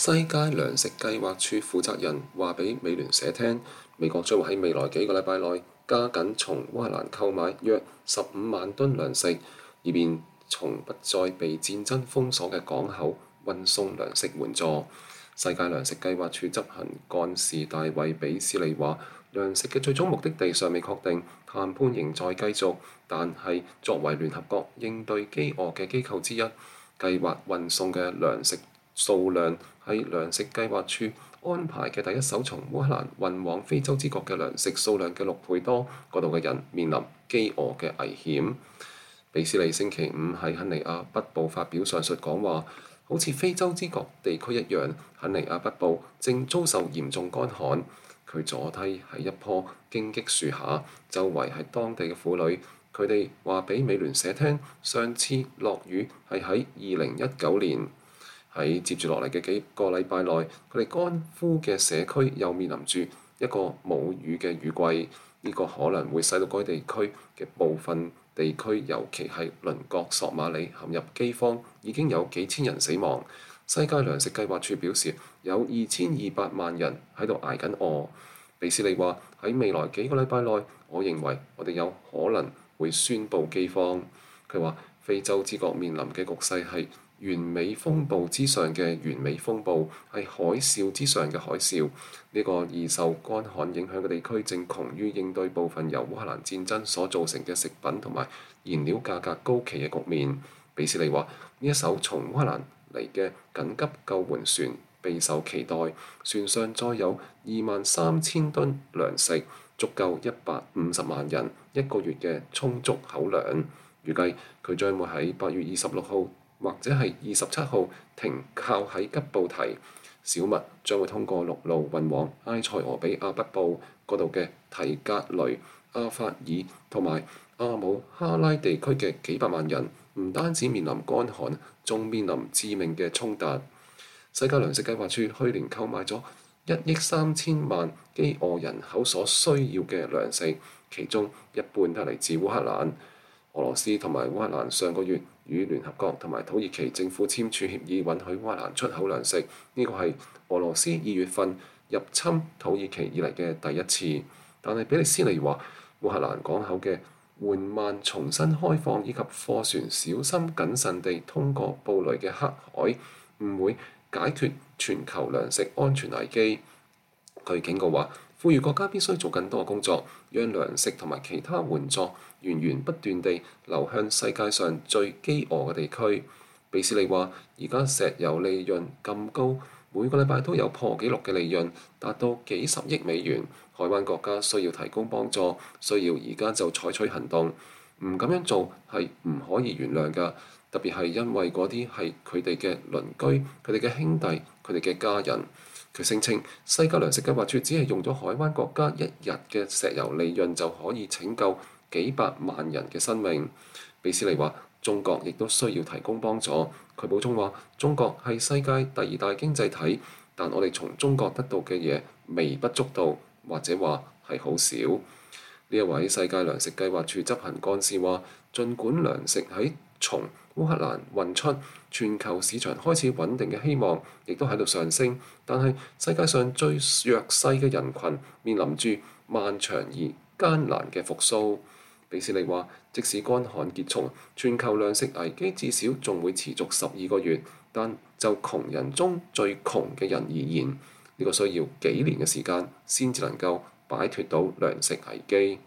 世界糧食計劃處負責人話俾美聯社聽，美國將會喺未來幾個禮拜內加緊從烏克蘭購買約15萬噸糧食，以便從不再被戰爭封鎖嘅港口運送糧食援助。世界糧食計劃處執行幹事大衛比斯利話，糧食嘅最終目的地尚未確定，談判仍在繼續，但係作為聯合國應對饑餓嘅機構之一，計劃運送嘅糧食數量係糧食計劃處安排嘅第一艘從烏克蘭運往非洲之角嘅糧食數量嘅6倍多，嗰度嘅人面臨饑餓嘅危險。比斯利星期五喺肯尼亞北部發表上述講話，好似非洲之角地區一樣，肯尼亞北部正遭受嚴重乾旱。佢坐低喺一棵荊棘樹下，周圍係當地嘅婦女。佢哋話俾美聯社聽，上次落雨係喺2019年。喺接住落嚟嘅幾個禮拜內，佢哋乾枯嘅社區又面臨住一個冇雨嘅雨季，呢個可能會使到該地區嘅部分地區，尤其係鄰國索馬里陷入饑荒，已經有幾千人死亡。世界糧食計劃處表示，有2200萬人喺度捱緊餓。比斯利話，喺未來幾個禮拜內，我認為我哋有可能會宣布饑荒。佢話非洲之角面臨嘅局勢係完美風暴之上嘅完美風暴，係海嘯之上嘅海嘯。呢個易受乾旱影響嘅地區正窮於應對部分由烏克蘭戰爭所造成嘅食品同埋燃料價格高企嘅局面。比斯利話，呢一艘從烏克蘭嚟嘅緊急救援船備受期待，船上載有23000噸糧食，足夠150萬人一個月嘅充足口糧。預計佢將會喺8月26號或者係27號停靠喺吉布提，小麥將會通過陸路運往埃塞俄比亞北部嗰度嘅提格雷、阿法爾同埋阿姆哈拉地區嘅幾百萬人，唔單止面臨乾旱，仲面臨致命嘅衝突。世界糧食計劃處去年購買咗1億3000萬饑餓人口所需要嘅糧食，其中一半都係嚟自烏克蘭。俄羅斯同埋烏克蘭上個月與聯合國同埋土耳其政府簽署協議，允許烏克蘭出口糧食。呢個係俄羅斯2月份入侵土耳其以嚟嘅第一次。但係比利斯利話，烏克蘭港口嘅緩慢重新開放以及貨船小心謹慎地通過布雷嘅黑海，唔會解決全球糧食安全危機。佢警告話，富裕國家必須做更多工作，讓糧食同埋其他援助源源不斷地流向世界上最饑餓嘅地區。比斯利話，而家石油利潤咁高，每個禮拜都有破紀錄嘅利潤，達到幾十億美元。海灣國家需要提供幫助，需要而家就採取行動。唔咁樣做係唔可以原諒㗎，特別係因為嗰啲係佢哋嘅鄰居、佢哋嘅兄弟、佢哋嘅家人。佢聲稱，世界糧食計劃處只係用咗海灣國家一日嘅石油利潤就可以拯救幾百萬人嘅生命。比斯利話，中國亦都需要提供幫助。佢補充話，中國係世界第2大經濟體，但我哋從中國得到嘅嘢微不足道，或者話係好少。呢一位世界糧食計劃處執行幹事話，儘管糧食喺從烏克蘭運出，全球市場開始穩定嘅希望亦都喺度上升，但係世界上最弱勢嘅人群面臨住漫長而艱難嘅復甦。比斯利話，即使乾旱結束，全球糧食危機至少仲會持續12個月，但就窮人中最窮嘅人而言，呢個需要幾年嘅時間先至能夠擺脱到糧食危機。